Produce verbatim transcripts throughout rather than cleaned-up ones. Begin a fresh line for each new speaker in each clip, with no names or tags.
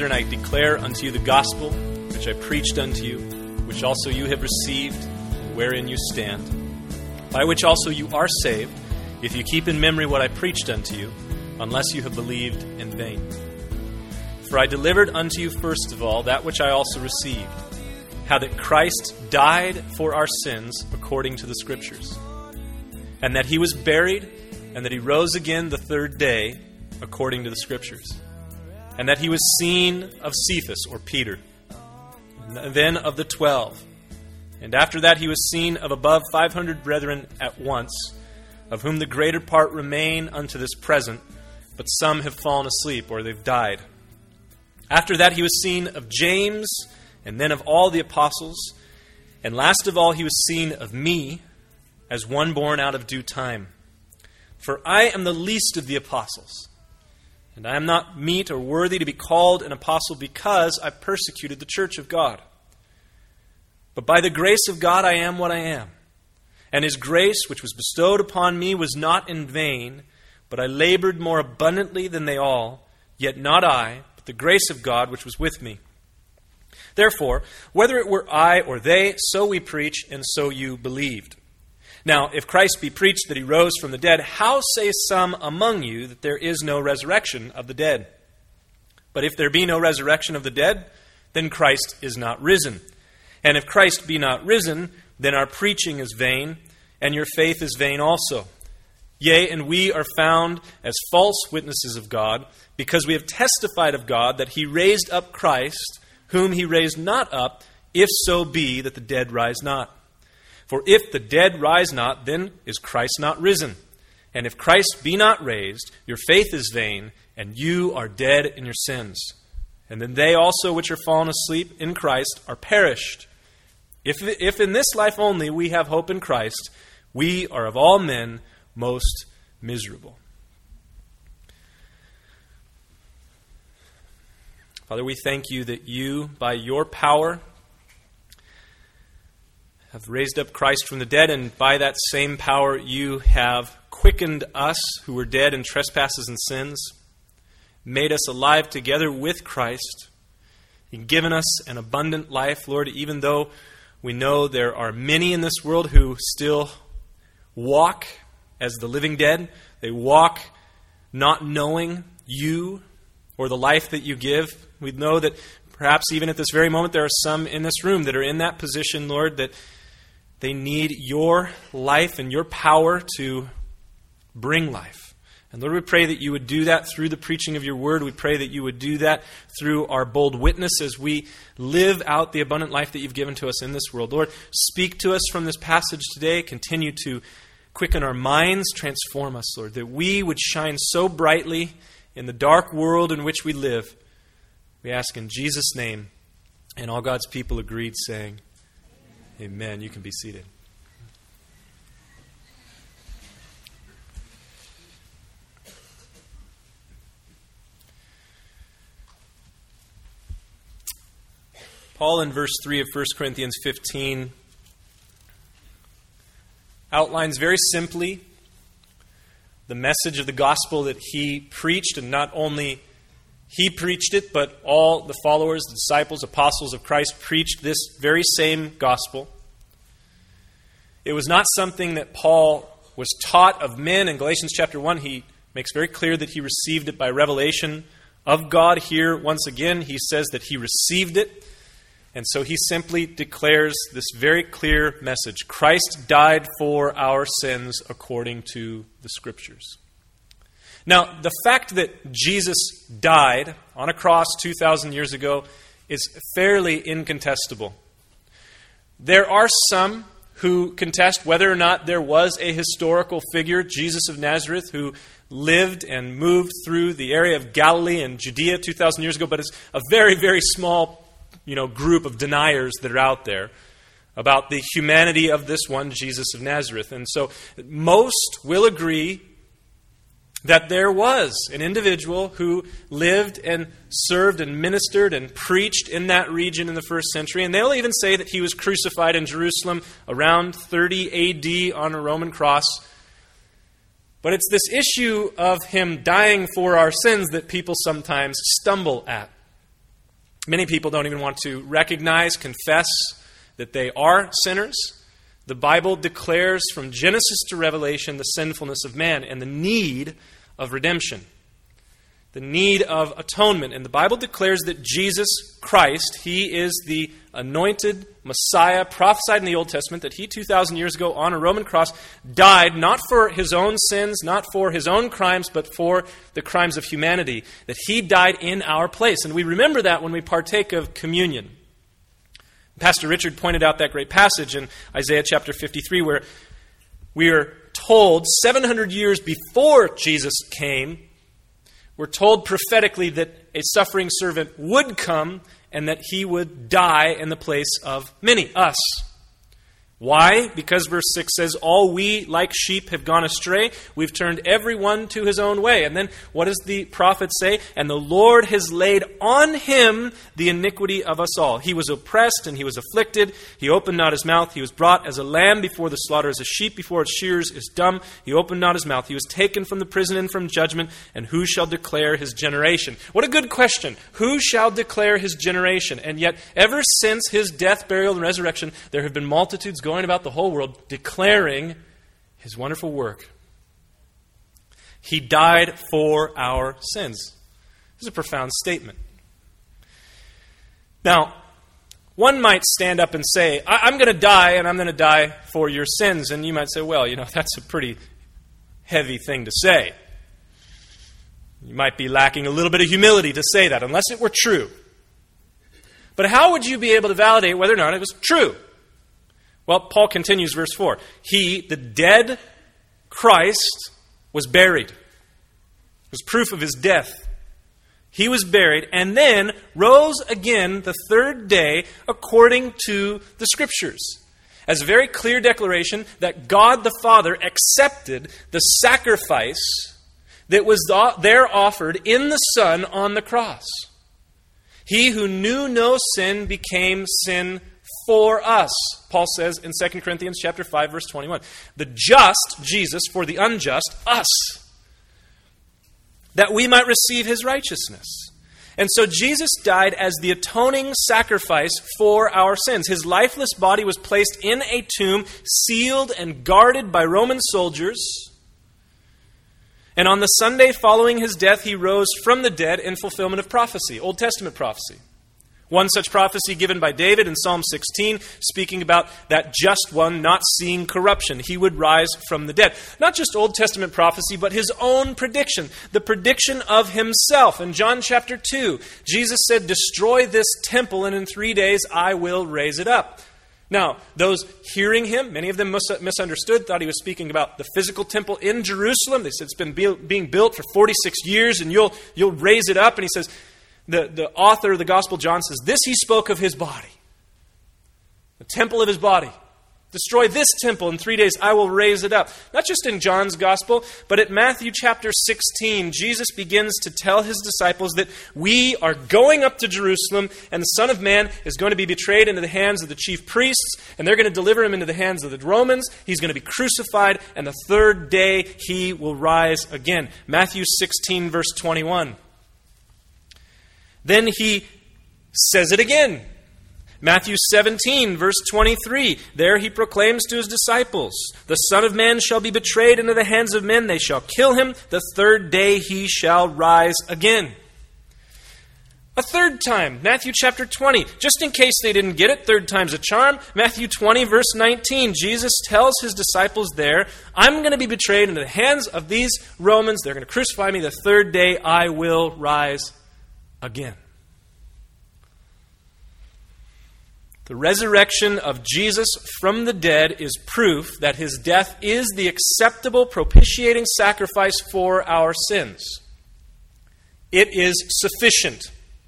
brethren, I declare unto you the gospel which I preached unto you, which also you have received, wherein you stand, by which also you are saved, if you keep in memory what I preached unto you, unless you have believed in vain. For I delivered unto you first of all that which I also received, how that Christ died for our sins according to the Scriptures, and that he was buried, and that he rose again the third day according to the Scriptures, and that he was seen of Cephas, or Peter, and then of the twelve. And after that he was seen of above five hundred brethren at once, of whom the greater part remain unto this present, but some have fallen asleep, or they've died. After that he was seen of James, and then of all the apostles. And last of all he was seen of me, as one born out of due time. For I am the least of the apostles, and I am not meet or worthy to be called an apostle, because I persecuted the church of God. But by the grace of God I am what I am. And his grace, which was bestowed upon me, was not in vain, but I labored more abundantly than they all, yet not I, but the grace of God which was with me. Therefore, whether it were I or they, so we preach, and so you believed. Now, if Christ be preached that he rose from the dead, how say some among you that there is no resurrection of the dead? But if there be no resurrection of the dead, then Christ is not risen. And if Christ be not risen, then our preaching is vain, and your faith is vain also. Yea, and we are found as false witnesses of God, because we have testified of God that he raised up Christ, whom he raised not up, if so be that the dead rise not. For if the dead rise not, then is Christ not risen. And if Christ be not raised, your faith is vain, and you are dead in your sins. And then they also which are fallen asleep in Christ are perished. If, if in this life only we have hope in Christ, we are of all men most miserable. Father, we thank you that you, by your power, have raised up Christ from the dead, and by that same power you have quickened us who were dead in trespasses and sins, made us alive together with Christ, and given us an abundant life, Lord, even though we know there are many in this world who still walk as the living dead. They walk not knowing you or the life that you give. We know that perhaps even at this very moment there are some in this room that are in that position, Lord, that they need your life and your power to bring life. And Lord, we pray that you would do that through the preaching of your word. We pray that you would do that through our bold witness as we live out the abundant life that you've given to us in this world. Lord, speak to us from this passage today. Continue to quicken our minds, transform us, Lord, that we would shine so brightly in the dark world in which we live. We ask in Jesus' name. And all God's people agreed, saying, Amen. You can be seated. Paul in verse three of First Corinthians fifteen outlines very simply the message of the gospel that he preached, and not only he preached it, but all the followers, the disciples, apostles of Christ preached this very same gospel. It was not something that Paul was taught of men. In Galatians chapter one, he makes very clear that he received it by revelation of God. Here, once again, he says that he received it. And so he simply declares this very clear message. Christ died for our sins according to the Scriptures. Now, the fact that Jesus died on a cross two thousand years ago is fairly incontestable. There are some who contest whether or not there was a historical figure, Jesus of Nazareth, who lived and moved through the area of Galilee and Judea two thousand years ago, but it's a very, very small you know, group of deniers that are out there about the humanity of this one, Jesus of Nazareth. And so most will agree that there was an individual who lived and served and ministered and preached in that region in the first century. And they'll even say that he was crucified in Jerusalem around thirty A D on a Roman cross. But it's this issue of him dying for our sins that people sometimes stumble at. Many people don't even want to recognize, confess that they are sinners. The Bible declares from Genesis to Revelation the sinfulness of man and the need of redemption, the need of atonement. And the Bible declares that Jesus Christ, He is the anointed Messiah prophesied in the Old Testament, that He two thousand years ago on a Roman cross died not for His own sins, not for His own crimes, but for the crimes of humanity, that He died in our place. And we remember that when we partake of communion. Pastor Richard pointed out that great passage in Isaiah chapter fifty-three where we are told seven hundred years before Jesus came, we're told prophetically that a suffering servant would come and that He would die in the place of many, us. Why? Because verse six says, all we like sheep have gone astray. We've turned everyone to his own way. And then what does the prophet say? And the Lord has laid on Him the iniquity of us all. He was oppressed and He was afflicted. He opened not His mouth. He was brought as a lamb before the slaughter, as a sheep before its shearers is dumb. He opened not His mouth. He was taken from the prison and from judgment. And who shall declare His generation? What a good question. Who shall declare His generation? And yet, ever since His death, burial, and resurrection, there have been multitudes going going about the whole world declaring His wonderful work. He died for our sins. This is a profound statement. Now, one might stand up and say, I- I'm going to die, and I'm going to die for your sins. And you might say, well, you know, that's a pretty heavy thing to say. You might be lacking a little bit of humility to say that, unless it were true. But how would you be able to validate whether or not it was true? Well, Paul continues, verse four. He, the dead Christ, was buried. It was proof of His death. He was buried and then rose again the third day according to the Scriptures. As a very clear declaration that God the Father accepted the sacrifice that was there offered in the Son on the cross. He who knew no sin became sin for us, Paul says in Second Corinthians chapter five, verse twenty-one. The just, Jesus, for the unjust, us, that we might receive His righteousness. And so Jesus died as the atoning sacrifice for our sins. His lifeless body was placed in a tomb, sealed and guarded by Roman soldiers. And on the Sunday following His death, He rose from the dead in fulfillment of prophecy, Old Testament prophecy. One such prophecy given by David in Psalm sixteen, speaking about that just one not seeing corruption. He would rise from the dead. Not just Old Testament prophecy, but His own prediction. The prediction of Himself. In John chapter two, Jesus said, destroy this temple and in three days I will raise it up. Now, those hearing Him, many of them misunderstood, thought He was speaking about the physical temple in Jerusalem. They said it's been being built for forty-six years and you'll, you'll raise it up. And He says, The, the author of the Gospel, John, says, this He spoke of His body. The temple of His body. Destroy this temple in three days, I will raise it up. Not just in John's Gospel, but at Matthew chapter sixteen, Jesus begins to tell His disciples that we are going up to Jerusalem and the Son of Man is going to be betrayed into the hands of the chief priests and they're going to deliver Him into the hands of the Romans. He's going to be crucified and the third day He will rise again. Matthew sixteen, verse twenty-one. Then He says it again. Matthew seventeen, verse twenty-three. There He proclaims to His disciples, the Son of Man shall be betrayed into the hands of men. They shall kill Him. The third day He shall rise again. A third time, Matthew chapter twenty. Just in case they didn't get it, third time's a charm. Matthew twenty, verse nineteen. Jesus tells His disciples there, I'm going to be betrayed into the hands of these Romans. They're going to crucify me. The third day I will rise again. The resurrection of Jesus from the dead is proof that His death is the acceptable propitiating sacrifice for our sins. It is sufficient.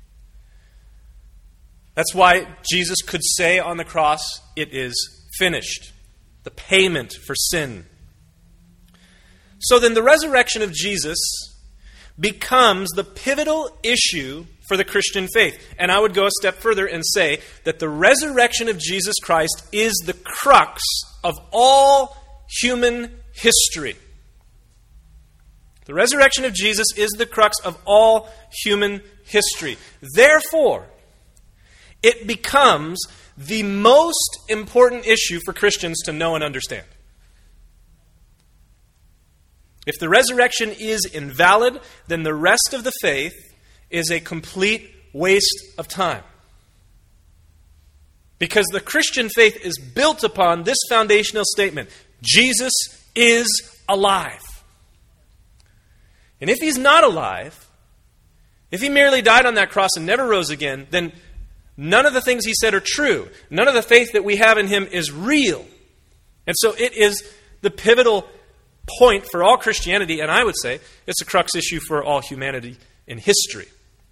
That's why Jesus could say on the cross, it is finished. The payment for sin. So then the resurrection of Jesus becomes the pivotal issue for the Christian faith. And I would go a step further and say that the resurrection of Jesus Christ is the crux of all human history. The resurrection of Jesus is the crux of all human history. Therefore, it becomes the most important issue for Christians to know and understand. If the resurrection is invalid, then the rest of the faith is a complete waste of time. Because the Christian faith is built upon this foundational statement: Jesus is alive. And if he's not alive, if he merely died on that cross and never rose again, then none of the things he said are true. None of the faith that we have in him is real. And so it is the pivotal point for all Christianity, and I would say it's a crux issue for all humanity in history.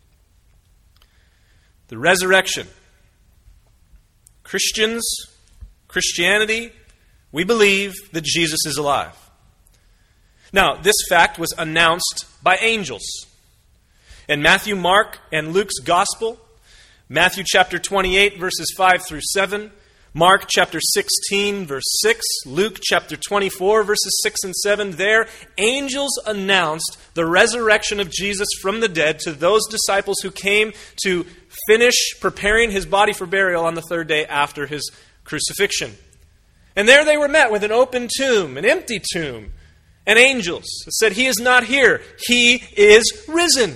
The resurrection. Christians, Christianity, we believe that Jesus is alive. Now, this fact was announced by angels. In Matthew, Mark, and Luke's Gospel, Matthew chapter twenty-eight, verses five through seven, Mark chapter sixteen, verse six, Luke chapter twenty-four, verses six and seven, there, angels announced the resurrection of Jesus from the dead to those disciples who came to finish preparing his body for burial on the third day after his crucifixion. And there they were met with an open tomb, an empty tomb, and angels said, "He is not here, he is risen."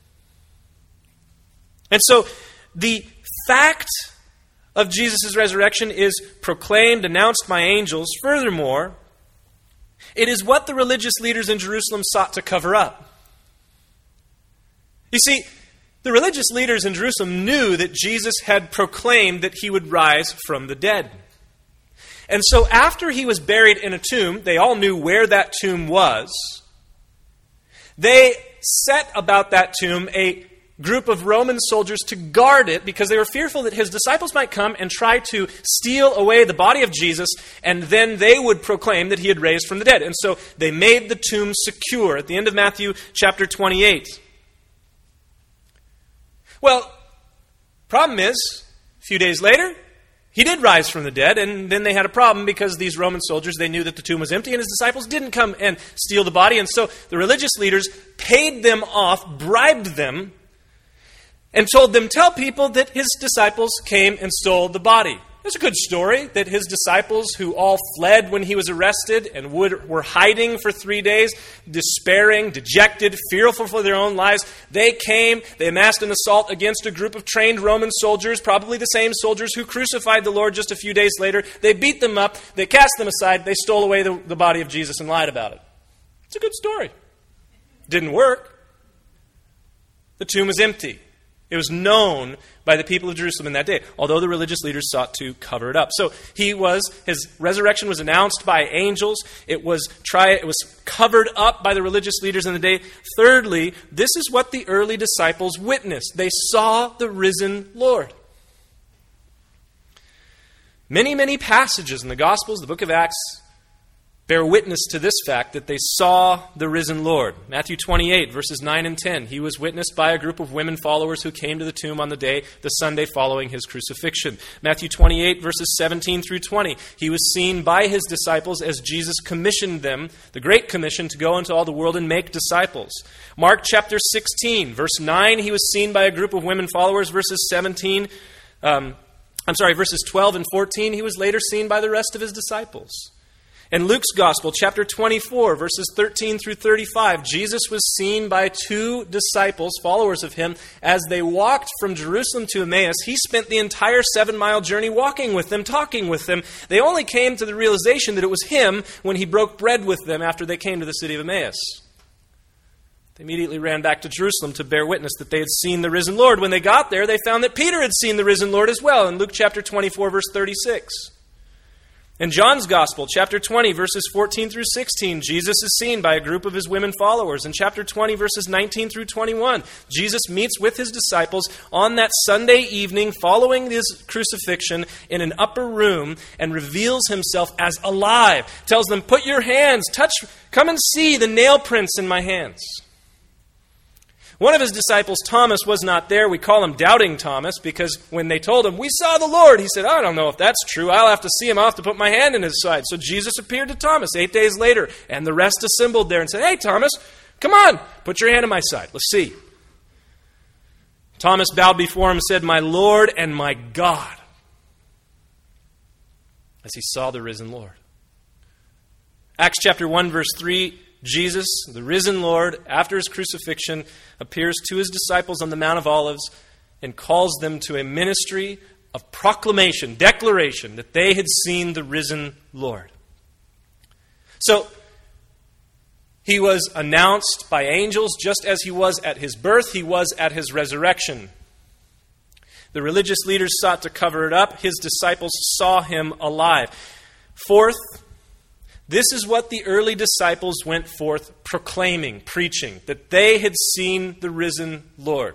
And so the fact of Jesus' resurrection is proclaimed, announced by angels. Furthermore, it is what the religious leaders in Jerusalem sought to cover up. You see, the religious leaders in Jerusalem knew that Jesus had proclaimed that he would rise from the dead. And so after he was buried in a tomb, they all knew where that tomb was. They set about that tomb a group of Roman soldiers to guard it because they were fearful that his disciples might come and try to steal away the body of Jesus, and then they would proclaim that he had raised from the dead. And so they made the tomb secure at the end of Matthew chapter twenty-eight. Well, problem is, a few days later, he did rise from the dead, and then they had a problem because these Roman soldiers, they knew that the tomb was empty, and his disciples didn't come and steal the body. And so the religious leaders paid them off, bribed them, and told them, tell people that his disciples came and stole the body. It's a good story that his disciples, who all fled when he was arrested and would, were hiding for three days, despairing, dejected, fearful for their own lives, they came, they amassed an assault against a group of trained Roman soldiers, probably the same soldiers who crucified the Lord just a few days later. They beat them up, they cast them aside, they stole away the, the body of Jesus and lied about it. It's a good story. Didn't work. The tomb was empty. It was known by the people of Jerusalem in that day, although the religious leaders sought to cover it up. So he was, his resurrection was announced by angels. It was try, it was covered up by the religious leaders in the day. Thirdly, this is what the early disciples witnessed. They saw the risen Lord. Many, many passages in the Gospels, the book of Acts, bear witness to this fact that they saw the risen Lord. Matthew twenty-eight, verses nine and ten. He was witnessed by a group of women followers who came to the tomb on the day, the Sunday following his crucifixion. Matthew twenty-eight, verses seventeen through twenty. He was seen by his disciples as Jesus commissioned them, the Great Commission, to go into all the world and make disciples. Mark chapter sixteen, verse nine. He was seen by a group of women followers. Verses seventeen, um, I'm sorry, verses twelve and fourteen. He was later seen by the rest of his disciples. In Luke's Gospel, chapter twenty-four, verses thirteen through thirty-five, Jesus was seen by two disciples, followers of him, as they walked from Jerusalem to Emmaus. He spent the entire seven-mile journey walking with them, talking with them. They only came to the realization that it was him when he broke bread with them after they came to the city of Emmaus. They immediately ran back to Jerusalem to bear witness that they had seen the risen Lord. When they got there, they found that Peter had seen the risen Lord as well, in Luke chapter twenty-four, verse thirty-six. In John's Gospel, chapter twenty, verses fourteen through sixteen, Jesus is seen by a group of his women followers. In chapter twenty, verses nineteen through twenty-one, Jesus meets with his disciples on that Sunday evening following his crucifixion in an upper room and reveals himself as alive. Tells them, put your hands, touch, come and see the nail prints in my hands. One of his disciples, Thomas, was not there. We call him Doubting Thomas because when they told him, we saw the Lord, he said, I don't know if that's true. I'll have to see him. I'll have to put my hand in his side. So Jesus appeared to Thomas eight days later, and the rest assembled there and said, hey, Thomas, come on, put your hand in my side. Let's see. Thomas bowed before him and said, "My Lord and my God," as he saw the risen Lord. Acts chapter one, verse three, Jesus, the risen Lord, after his crucifixion, appears to his disciples on the Mount of Olives and calls them to a ministry of proclamation, declaration, that they had seen the risen Lord. So, he was announced by angels just as he was at his birth, he was at his resurrection. The religious leaders sought to cover it up. His disciples saw him alive. Fourth, this is what the early disciples went forth proclaiming, preaching, that they had seen the risen Lord.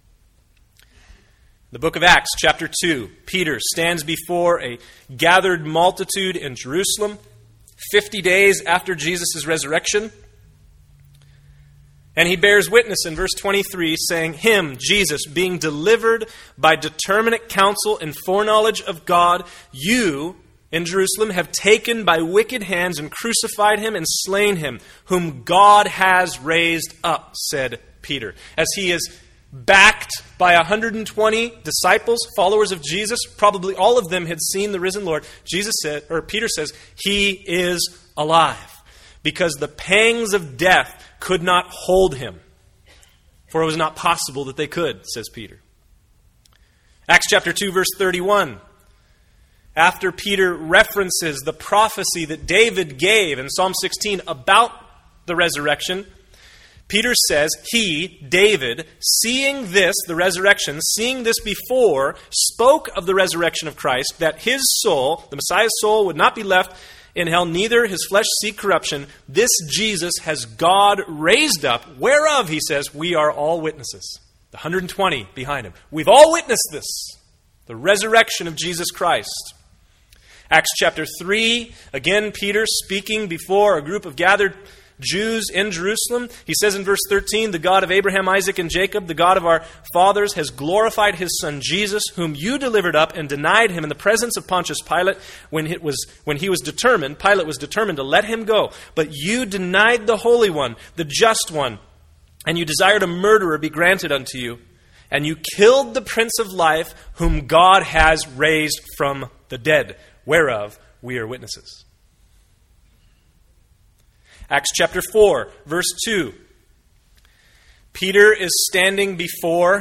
The book of Acts, chapter two, Peter stands before a gathered multitude in Jerusalem, fifty days after Jesus' resurrection. And he bears witness in verse twenty-three, saying, "Him, Jesus, being delivered by determinate counsel and foreknowledge of God, you in Jerusalem have taken by wicked hands and crucified him and slain him, whom God has raised up," said Peter. As he is backed by one hundred twenty disciples, followers of Jesus, probably all of them had seen the risen Lord. Jesus said, or Peter says, he is alive, because the pangs of death could not hold him, for it was not possible that they could, says Peter. Acts chapter two, verse thirty-one. After Peter references the prophecy that David gave in Psalm sixteen about the resurrection, Peter says, he, David, seeing this, the resurrection, seeing this before, spoke of the resurrection of Christ, that his soul, the Messiah's soul, would not be left in hell, neither his flesh see corruption. This Jesus has God raised up, whereof, he says, we are all witnesses. The one hundred twenty behind him. We've all witnessed this, the resurrection of Jesus Christ. Acts chapter three, again, Peter speaking before a group of gathered Jews in Jerusalem. He says in verse thirteen, "The God of Abraham, Isaac, and Jacob, the God of our fathers, has glorified his Son Jesus, whom you delivered up and denied him in the presence of Pontius Pilate when it was when he was determined, Pilate was determined to let him go. But you denied the Holy One, the Just One, and you desired a murderer be granted unto you. And you killed the Prince of Life, whom God has raised from the dead, whereof we are witnesses." Acts chapter four, verse two. Peter is standing before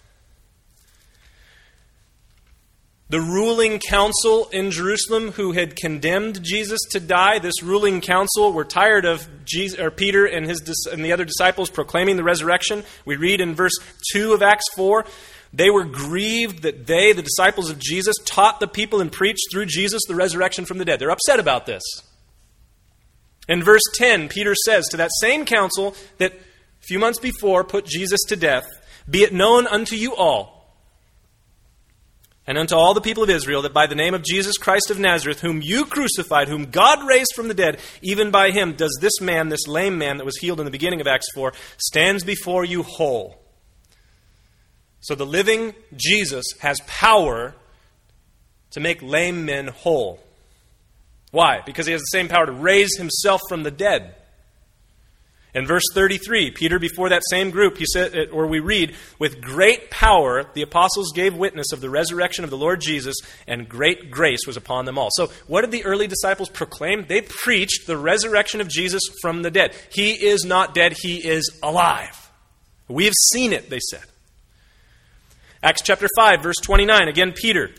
the ruling council in Jerusalem who had condemned Jesus to die. This ruling council were tired of Jesus, or Peter and his and the other disciples proclaiming the resurrection. We read in verse two of Acts four, "They were grieved that they, the disciples of Jesus, taught the people and preached through Jesus the resurrection from the dead." They're upset about this. In verse ten, Peter says to that same council that a few months before put Jesus to death, "Be it known unto you all, and unto all the people of Israel, that by the name of Jesus Christ of Nazareth, whom you crucified, whom God raised from the dead, even by him does this man, this lame man that was healed in the beginning of Acts four, stands before you whole." So the living Jesus has power to make lame men whole. Why? Because he has the same power to raise himself from the dead. In verse thirty-three, Peter, before that same group, he said, or we read, "With great power the apostles gave witness of the resurrection of the Lord Jesus, and great grace was upon them all." So what did the early disciples proclaim? They preached the resurrection of Jesus from the dead. He is not dead, he is alive. We have seen it, they said. Acts chapter five, verse twenty-nine, again Peter.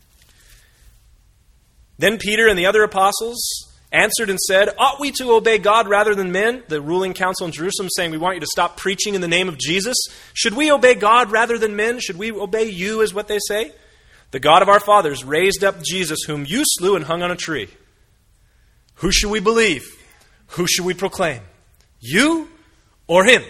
"Then Peter and the other apostles answered and said, Ought we to obey God rather than men?" The ruling council in Jerusalem saying, "We want you to stop preaching in the name of Jesus. Should we obey God rather than men? Should we obey you," is what they say. "The God of our fathers raised up Jesus, whom you slew and hung on a tree. Who should we believe? Who should we proclaim? You or him?"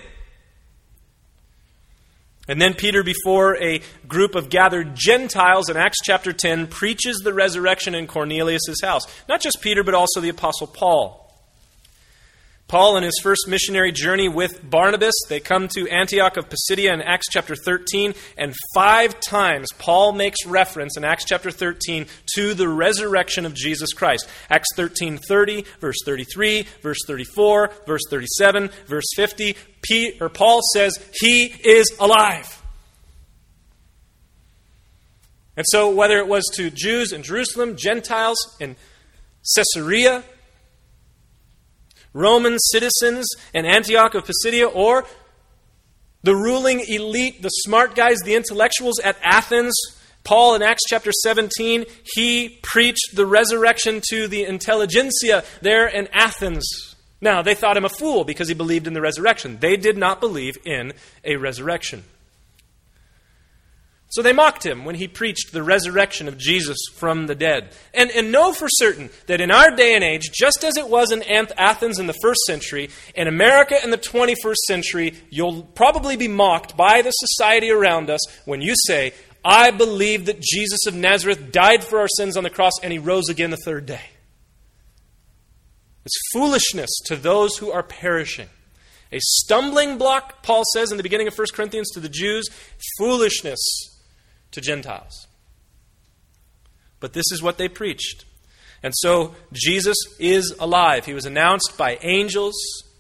And then Peter, before a group of gathered Gentiles in Acts chapter ten, preaches the resurrection in Cornelius' house. Not just Peter, but also the Apostle Paul. Paul, in his first missionary journey with Barnabas, they come to Antioch of Pisidia in Acts chapter thirteen, and five times Paul makes reference in Acts chapter thirteen to the resurrection of Jesus Christ. Acts thirteen thirty, verse thirty-three, verse thirty-four, verse thirty-seven, verse fifty. P- or Paul says, "He is alive." And so whether it was to Jews in Jerusalem, Gentiles in Caesarea, Roman citizens in Antioch of Pisidia, or the ruling elite, the smart guys, the intellectuals at Athens, Paul in Acts chapter seventeen, he preached the resurrection to the intelligentsia there in Athens. Now, they thought him a fool because he believed in the resurrection. They did not believe in a resurrection. So they mocked him when he preached the resurrection of Jesus from the dead. And, and know for certain that in our day and age, just as it was in Athens in the first century, in America in the twenty-first century, you'll probably be mocked by the society around us when you say, I believe that Jesus of Nazareth died for our sins on the cross and he rose again the third day. It's foolishness to those who are perishing. A stumbling block, Paul says in the beginning of First Corinthians, to the Jews, foolishness to Gentiles. But this is what they preached. And so Jesus is alive. He was announced by angels,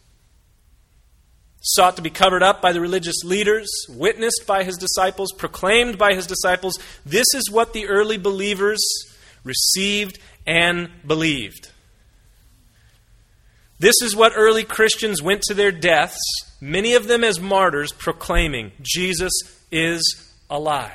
sought to be covered up by the religious leaders, witnessed by his disciples, proclaimed by his disciples. This is what the early believers received and believed. This is what early Christians went to their deaths, many of them as martyrs, proclaiming, Jesus is alive.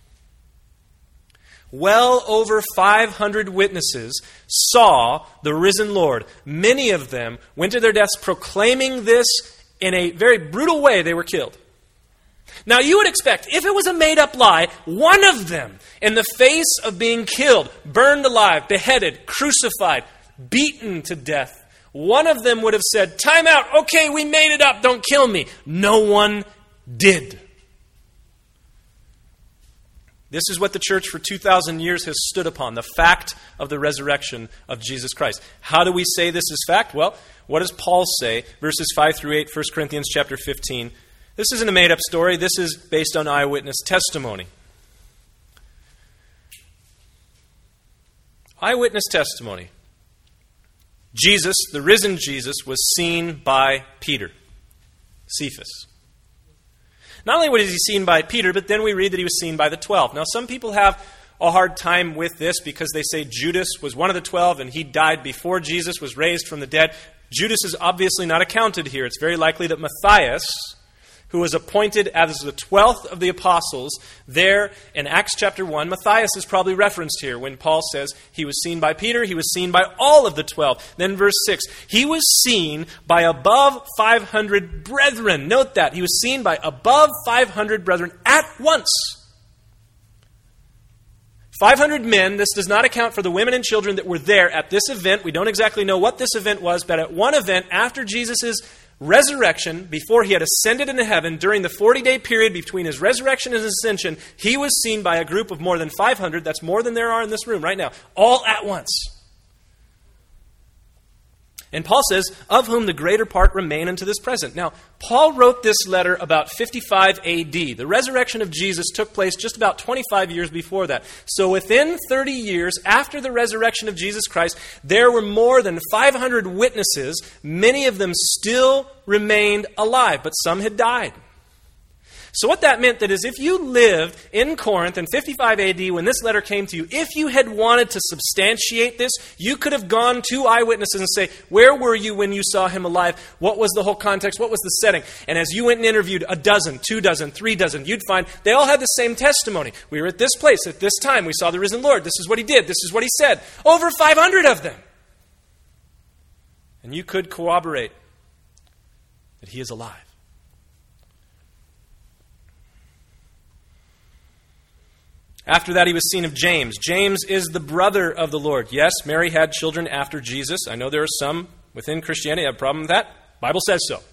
Well over five hundred witnesses saw the risen Lord. Many of them went to their deaths proclaiming this in a very brutal way. They were killed. Now you would expect, if it was a made-up lie, one of them, in the face of being killed, burned alive, beheaded, crucified, beaten to death, one of them would have said, time out, okay, we made it up, don't kill me. No one did. This is what the church for two thousand years has stood upon, the fact of the resurrection of Jesus Christ. How do we say this is fact? Well, what does Paul say? Verses five through eight, First Corinthians chapter fifteen. This isn't a made-up story. This is based on eyewitness testimony. Eyewitness testimony. Jesus, the risen Jesus, was seen by Peter, Cephas. Not only was he seen by Peter, but then we read that he was seen by the twelve. Now, some people have a hard time with this because they say Judas was one of the twelve and he died before Jesus was raised from the dead. Judas is obviously not accounted here. It's very likely that Matthias, who was appointed as the twelfth of the apostles, there in Acts chapter one, Matthias is probably referenced here when Paul says he was seen by Peter, he was seen by all of the twelve. Then verse six, he was seen by above five hundred brethren. Note that, he was seen by above five hundred brethren at once. five hundred men, this does not account for the women and children that were there at this event. We don't exactly know what this event was, but at one event after Jesus' resurrection, before he had ascended into heaven, during the forty-day period between his resurrection and his ascension, he was seen by a group of more than five hundred. That's more than there are in this room right now, all at once. And Paul says, of whom the greater part remain unto this present. Now, Paul wrote this letter about fifty-five A D. The resurrection of Jesus took place just about twenty-five years before that. So within thirty years after the resurrection of Jesus Christ, there were more than five hundred witnesses. Many of them still remained alive, but some had died. So what that meant that is if you lived in Corinth in fifty-five A D when this letter came to you, if you had wanted to substantiate this, you could have gone to eyewitnesses and say, where were you when you saw him alive? What was the whole context? What was the setting? And as you went and interviewed a dozen, two dozen, three dozen, you'd find they all had the same testimony. We were at this place at this time. We saw the risen Lord. This is what he did. This is what he said. Over five hundred of them. And you could corroborate that he is alive. After that, he was seen of James. James is the brother of the Lord. Yes, Mary had children after Jesus. I know there are some within Christianity who have a problem with that. The Bible says so.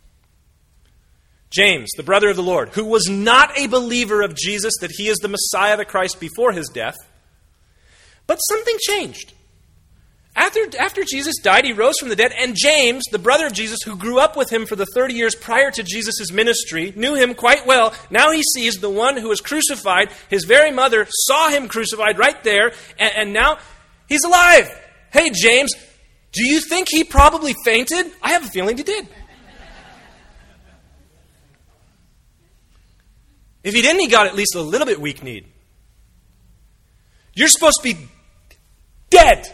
James, the brother of the Lord, who was not a believer of Jesus, that he is the Messiah, the Christ, before his death. But something changed. After, after Jesus died, he rose from the dead, and James, the brother of Jesus, who grew up with him for the thirty years prior to Jesus' ministry, knew him quite well. Now he sees the one who was crucified. His very mother saw him crucified right there, and, and now he's alive. Hey, James, do you think he probably fainted? I have a feeling he did. If he didn't, he got at least a little bit weak-kneed. You're supposed to be dead.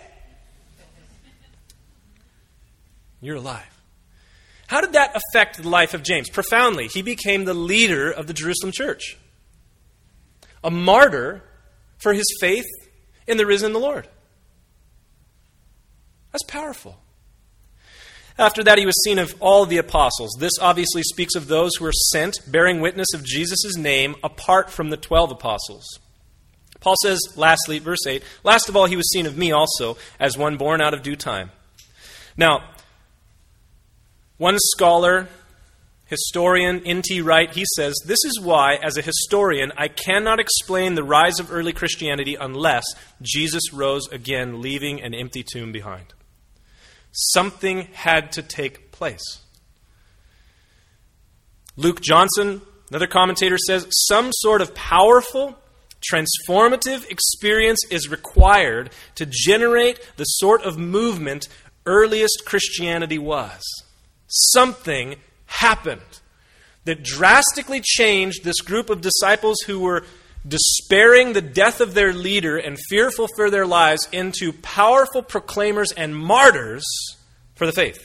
You're alive. How did that affect the life of James? Profoundly. He became the leader of the Jerusalem church. A martyr for his faith in the risen Lord. That's powerful. After that, he was seen of all the apostles. This obviously speaks of those who were sent, bearing witness of Jesus' name, apart from the twelve apostles. Paul says, lastly, verse eight, last of all, he was seen of me also, as one born out of due time. Now, one scholar, historian, N T Wright, he says, this is why, as a historian, I cannot explain the rise of early Christianity unless Jesus rose again, leaving an empty tomb behind. Something had to take place. Luke Johnson, another commentator, says, some sort of powerful, transformative experience is required to generate the sort of movement earliest Christianity was. Something happened that drastically changed this group of disciples who were despairing the death of their leader and fearful for their lives into powerful proclaimers and martyrs for the faith.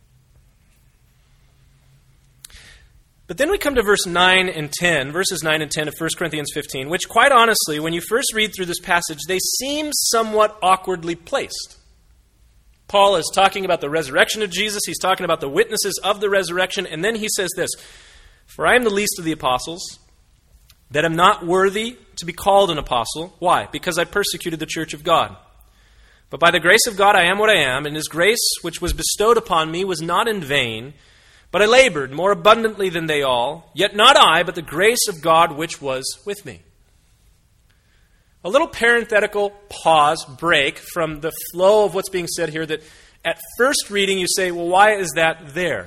But then we come to verse nine and ten, verses nine and ten of First Corinthians fifteen, which quite honestly, when you first read through this passage, they seem somewhat awkwardly placed. Paul is talking about the resurrection of Jesus. He's talking about the witnesses of the resurrection. And then he says this, for I am the least of the apostles, that am not worthy to be called an apostle. Why? Because I persecuted the church of God. But by the grace of God I am what I am, and his grace which was bestowed upon me was not in vain, but I labored more abundantly than they all, yet not I, but the grace of God which was with me. A little parenthetical pause, break from the flow of what's being said here that at first reading you say, well, why is that there?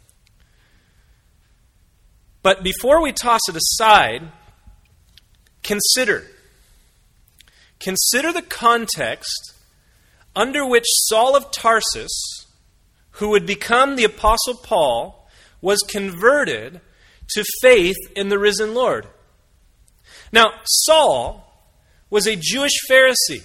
But before we toss it aside, consider. Consider the context under which Saul of Tarsus, who would become the Apostle Paul, was converted to faith in the risen Lord. Now, Saul was a Jewish Pharisee.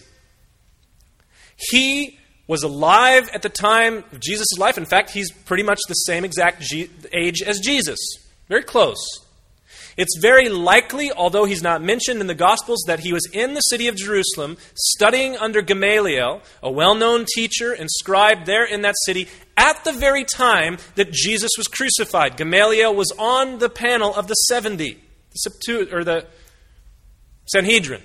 He was alive at the time of Jesus' life. In fact, he's pretty much the same exact G- age as Jesus. Very close. It's very likely, although he's not mentioned in the Gospels, that he was in the city of Jerusalem studying under Gamaliel, a well-known teacher and scribe there in that city, at the very time that Jesus was crucified. Gamaliel was on the panel of the seventy, the Septu- or the Sanhedrin.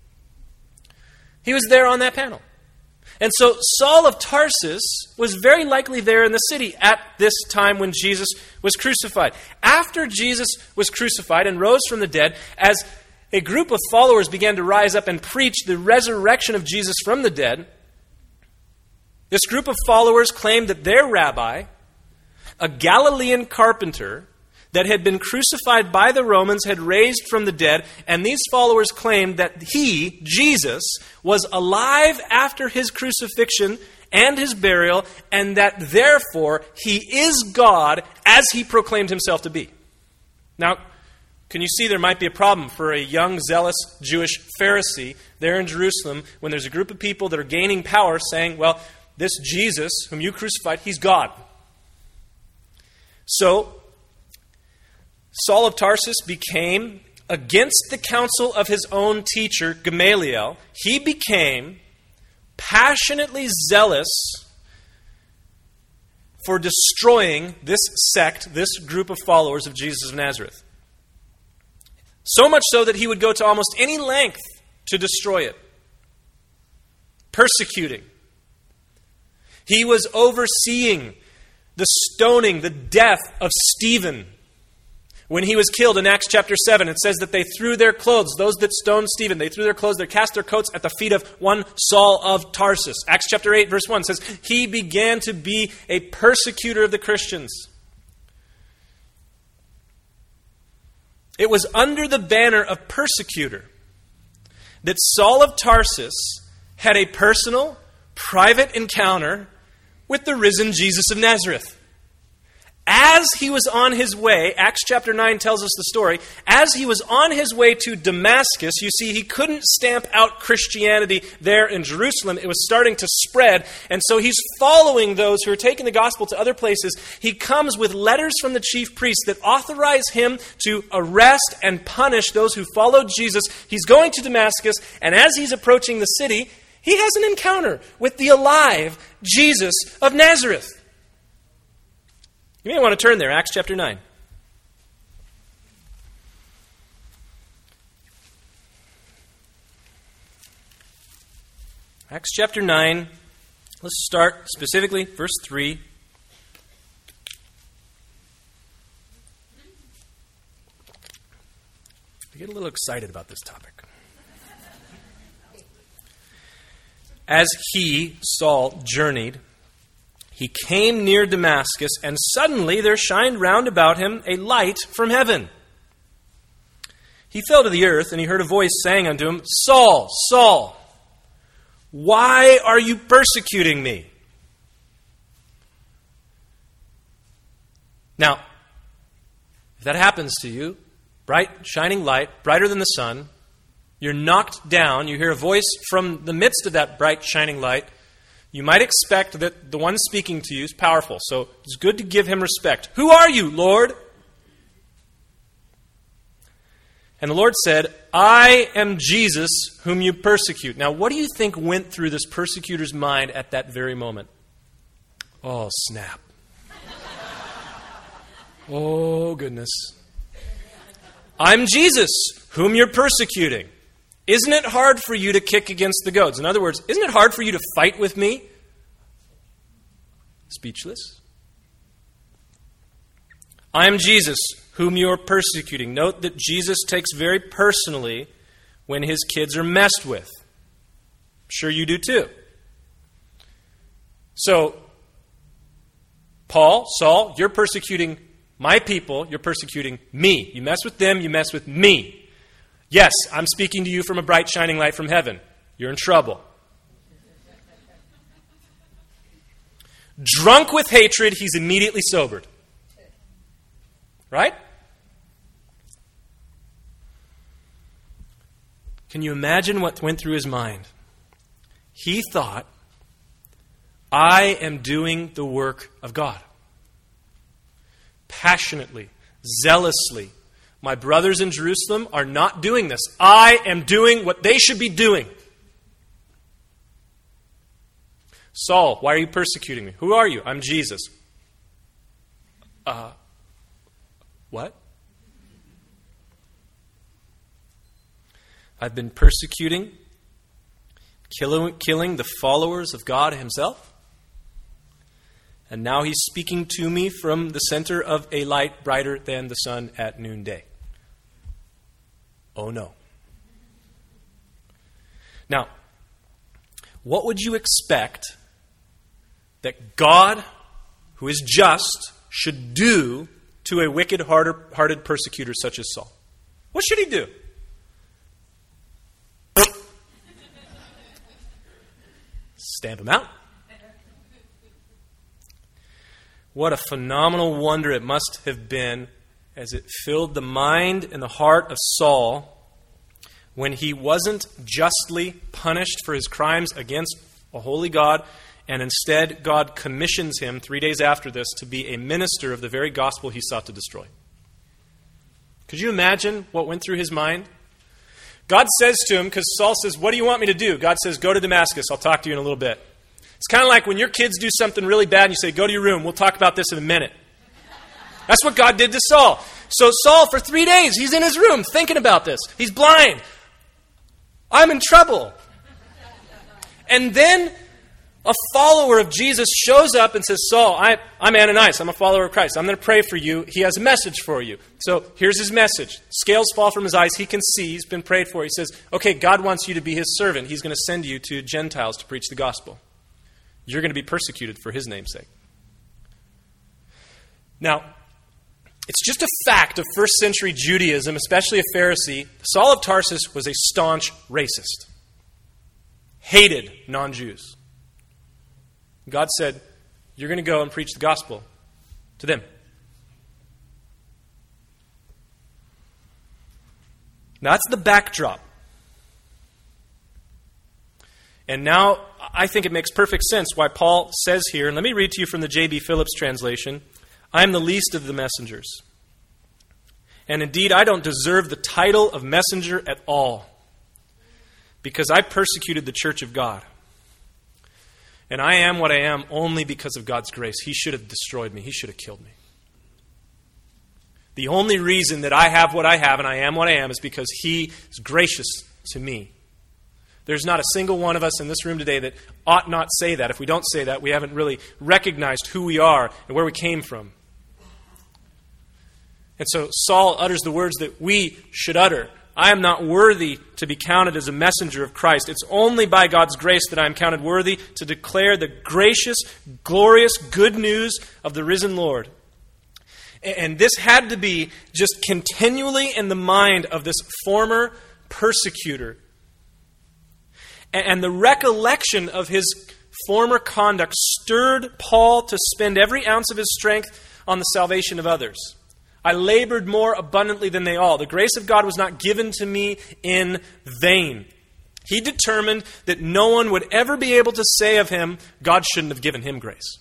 He was there on that panel. And so Saul of Tarsus was very likely there in the city at this time when Jesus was crucified. After Jesus was crucified and rose from the dead, as a group of followers began to rise up and preach the resurrection of Jesus from the dead, this group of followers claimed that their rabbi, a Galilean carpenter that had been crucified by the Romans, had raised from the dead, and these followers claimed that he, Jesus, was alive after his crucifixion and his burial, and that therefore he is God as he proclaimed himself to be. Now, can you see there might be a problem for a young, zealous Jewish Pharisee there in Jerusalem when there's a group of people that are gaining power saying, well, this Jesus whom you crucified, he's God. So, Saul of Tarsus became, against the counsel of his own teacher, Gamaliel, he became passionately zealous for destroying this sect, this group of followers of Jesus of Nazareth. So much so that he would go to almost any length to destroy it. Persecuting. He was overseeing the stoning, the death of Stephen. When he was killed in Acts chapter seven, it says that they threw their clothes, those that stoned Stephen, they threw their clothes, they cast their coats at the feet of one Saul of Tarsus. Acts chapter eight, verse one says, he began to be a persecutor of the Christians. It was under the banner of persecutor that Saul of Tarsus had a personal, private encounter with the risen Jesus of Nazareth. As as he was on his way, Acts chapter nine tells us the story, as he was on his way to Damascus, you see, he couldn't stamp out Christianity there in Jerusalem. It was starting to spread, and so he's following those who are taking the gospel to other places. He comes with letters from the chief priests that authorize him to arrest and punish those who followed Jesus. He's going to Damascus, and as he's approaching the city, he has an encounter with the alive Jesus of Nazareth. You may want to turn there, Acts chapter nine. Acts chapter nine, let's start specifically, verse three. I get a little excited about this topic. As he, Saul, journeyed, he came near Damascus, and suddenly there shined round about him a light from heaven. He fell to the earth, and he heard a voice saying unto him, Saul, Saul, why are you persecuting me? Now, if that happens to you, bright, shining light, brighter than the sun, you're knocked down, you hear a voice from the midst of that bright, shining light, you might expect that the one speaking to you is powerful. So it's good to give him respect. Who are you, Lord? And the Lord said, I am Jesus whom you persecute. Now, what do you think went through this persecutor's mind at that very moment? Oh, snap. Oh, goodness. I'm Jesus whom you're persecuting. Isn't it hard for you to kick against the goads? In other words, isn't it hard for you to fight with me? Speechless. I am Jesus, whom you are persecuting. Note that Jesus takes very personally when his kids are messed with. I'm sure you do too. So, Paul, Saul, you're persecuting my people. You're persecuting me. You mess with them, you mess with me. Yes, I'm speaking to you from a bright, shining light from heaven. You're in trouble. Drunk with hatred, he's immediately sobered. Right? Can you imagine what went through his mind? He thought, I am doing the work of God. Passionately, zealously. My brothers in Jerusalem are not doing this. I am doing what they should be doing. Saul, why are you persecuting me? Who are you? I'm Jesus. Uh, what? I've been persecuting, killing, killing the followers of God himself. And now he's speaking to me from the center of a light brighter than the sun at noonday. Oh no. Now, what would you expect that God, who is just, should do to a wicked-hearted persecutor such as Saul? What should he do? Stamp him out. What a phenomenal wonder it must have been as it filled the mind and the heart of Saul when he wasn't justly punished for his crimes against a holy God, and instead God commissions him three days after this to be a minister of the very gospel he sought to destroy. Could you imagine what went through his mind? God says to him, because Saul says, what do you want me to do? God says, go to Damascus. I'll talk to you in a little bit. It's kind of like when your kids do something really bad and you say, go to your room. We'll talk about this in a minute. That's what God did to Saul. So Saul, for three days, he's in his room thinking about this. He's blind. I'm in trouble. And then a follower of Jesus shows up and says, Saul, I, I'm Ananias. I'm a follower of Christ. I'm going to pray for you. He has a message for you. So here's his message. Scales fall from his eyes. He can see. He's been prayed for. He says, okay, God wants you to be his servant. He's going to send you to Gentiles to preach the gospel. You're going to be persecuted for his name's sake. Now, it's just a fact of first century Judaism, especially a Pharisee, Saul of Tarsus was a staunch racist. Hated non-Jews. God said, you're going to go and preach the gospel to them. Now, that's the backdrop. And now, I think it makes perfect sense why Paul says here, and let me read to you from the J B Phillips translation, I am the least of the messengers. And indeed, I don't deserve the title of messenger at all, because I persecuted the church of God. And I am what I am only because of God's grace. He should have destroyed me. He should have killed me. The only reason that I have what I have and I am what I am is because He is gracious to me. There's not a single one of us in this room today that ought not say that. If we don't say that, we haven't really recognized who we are and where we came from. And so Saul utters the words that we should utter. I am not worthy to be counted as a messenger of Christ. It's only by God's grace that I am counted worthy to declare the gracious, glorious good news of the risen Lord. And this had to be just continually in the mind of this former persecutor. And the recollection of his former conduct stirred Paul to spend every ounce of his strength on the salvation of others. I labored more abundantly than they all. The grace of God was not given to me in vain. He determined that no one would ever be able to say of him, God shouldn't have given him grace.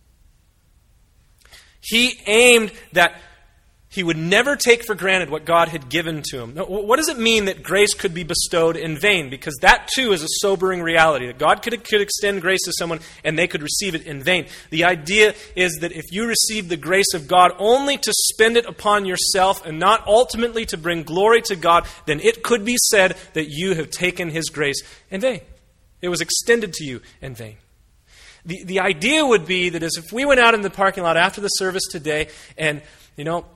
He aimed that he would never take for granted what God had given to him. Now, what does it mean that grace could be bestowed in vain? Because that too is a sobering reality, that God could, could extend grace to someone and they could receive it in vain. The idea is that if you receive the grace of God only to spend it upon yourself and not ultimately to bring glory to God, then it could be said that you have taken His grace in vain. It was extended to you in vain. The, the idea would be that as if we went out in the parking lot after the service today and, you know,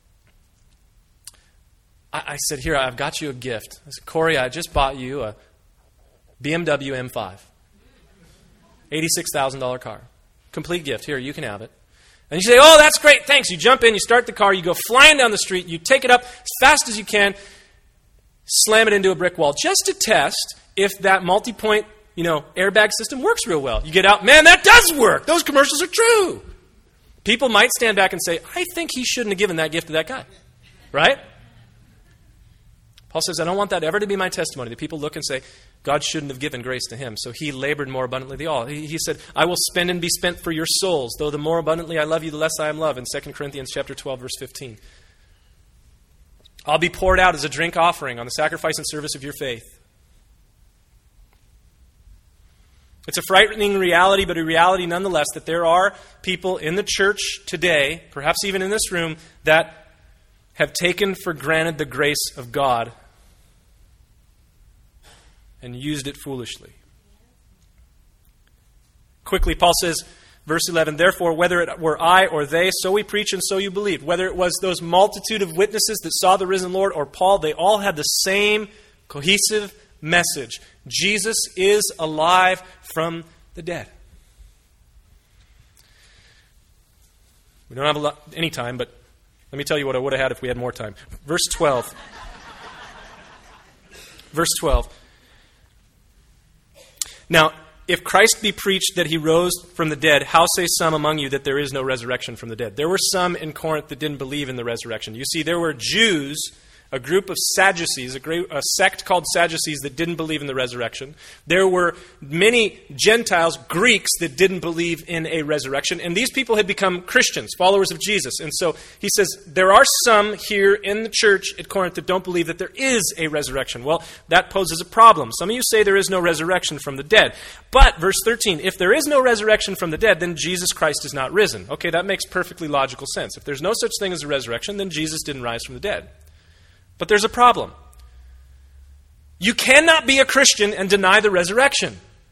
I said, here, I've got you a gift. I said, Corey, I just bought you a B M W M five. eighty-six thousand dollars car. Complete gift. Here, you can have it. And you say, oh, that's great, thanks. You jump in, you start the car, you go flying down the street, you take it up as fast as you can, slam it into a brick wall, just to test if that multi-point, you know, airbag system works real well. You get out, man, that does work. Those commercials are true. People might stand back and say, I think he shouldn't have given that gift to that guy. Right? Paul says, I don't want that ever to be my testimony, that people look and say, God shouldn't have given grace to him, so he labored more abundantly than all. He, he said, I will spend and be spent for your souls, though the more abundantly I love you, the less I am loved, in Second Corinthians chapter twelve, verse fifteen. I'll be poured out as a drink offering on the sacrifice and service of your faith. It's a frightening reality, but a reality nonetheless, that there are people in the church today, perhaps even in this room, that have taken for granted the grace of God and used it foolishly. Quickly, Paul says, verse eleven, therefore, whether it were I or they, so we preach and so you believe. Whether it was those multitude of witnesses that saw the risen Lord or Paul, they all had the same cohesive message. Jesus is alive from the dead. We don't have a lot, any time, but let me tell you what I would have had if we had more time. Verse twelve. Verse twelve. Now, if Christ be preached that he rose from the dead, how say some among you that there is no resurrection from the dead? There were some in Corinth that didn't believe in the resurrection. You see, there were Jews, a group of Sadducees, a, great, a sect called Sadducees that didn't believe in the resurrection. There were many Gentiles, Greeks, that didn't believe in a resurrection. And these people had become Christians, followers of Jesus. And so he says, there are some here in the church at Corinth that don't believe that there is a resurrection. Well, that poses a problem. Some of you say there is no resurrection from the dead. But, verse thirteen, if there is no resurrection from the dead, then Jesus Christ is not risen. Okay, that makes perfectly logical sense. If there's no such thing as a resurrection, then Jesus didn't rise from the dead. But there's a problem. You cannot be a Christian and deny the resurrection.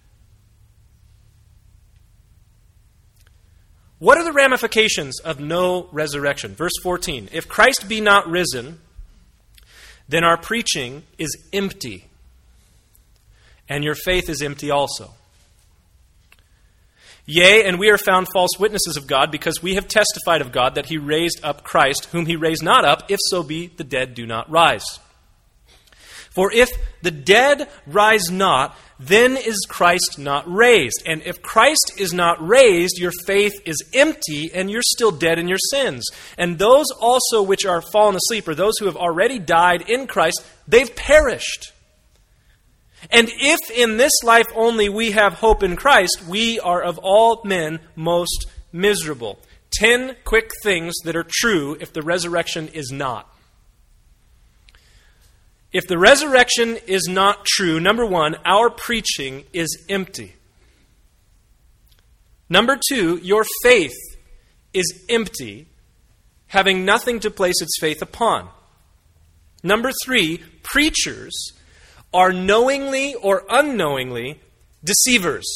What are the ramifications of no resurrection? Verse fourteen, if Christ be not risen, then our preaching is empty, and your faith is empty also. Yea, and we are found false witnesses of God, because we have testified of God that he raised up Christ, whom he raised not up, if so be the dead do not rise. For if the dead rise not, then is Christ not raised. And if Christ is not raised, your faith is empty, and you're still dead in your sins. And those also which are fallen asleep, or those who have already died in Christ, they've perished. And if in this life only we have hope in Christ, we are of all men most miserable. Ten quick things that are true if the resurrection is not. If the resurrection is not true, number one, our preaching is empty. Number two, your faith is empty, having nothing to place its faith upon. Number three, preachers are knowingly or unknowingly deceivers.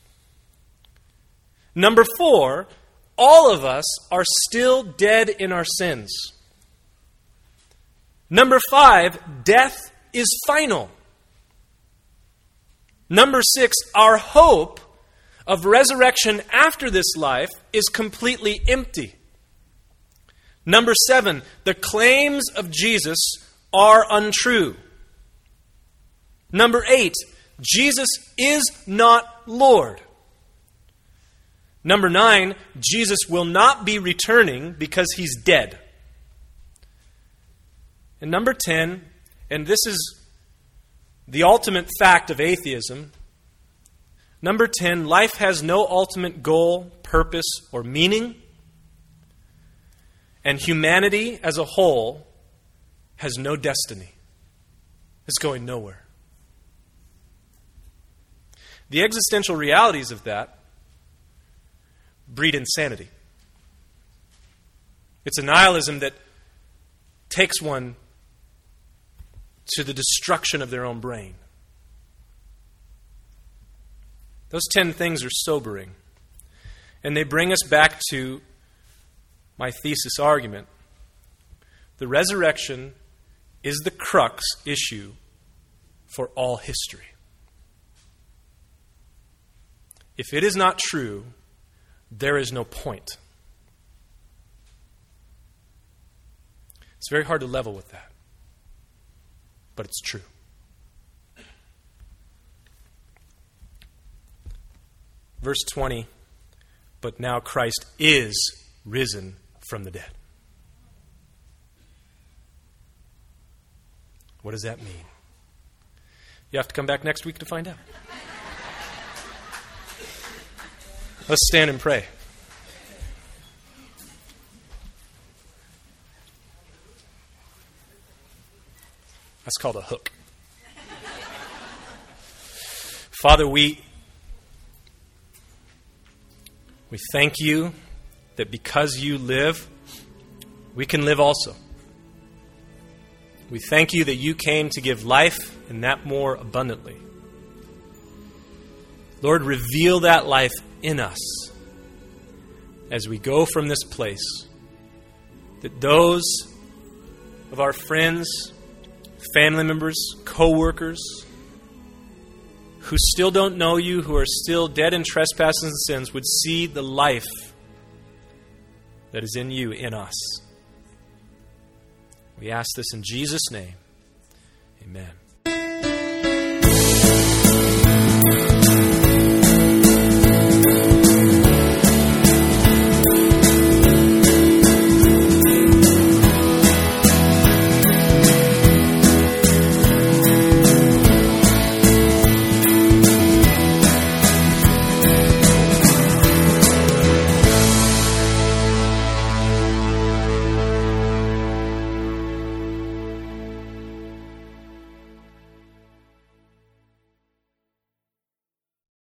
Number four, all of us are still dead in our sins. Number five, death is final. Number six, our hope of resurrection after this life is completely empty. Number seven, the claims of Jesus are untrue. Number eight, Jesus is not Lord. Number nine, Jesus will not be returning because he's dead. And number ten, and this is the ultimate fact of atheism, number ten, life has no ultimate goal, purpose, or meaning, and humanity as a whole has no destiny. It's going nowhere. The existential realities of that breed insanity. It's a nihilism that takes one to the destruction of their own brain. Those ten things are sobering. And they bring us back to my thesis argument. The resurrection is the crux issue for all history. If it is not true, there is no point. It's very hard to level with that, but it's true. Verse twenty, but now Christ is risen from the dead. What does that mean? You have to come back next week to find out. Let's stand and pray. That's called a hook. Father, we we thank you that because you live, we can live also. We thank you that you came to give life and that more abundantly. Lord, reveal that life in us as we go from this place, that those of our friends, family members, co-workers who still don't know you, who are still dead in trespasses and sins, would see the life that is in you, in us. We ask this in Jesus' name. Amen.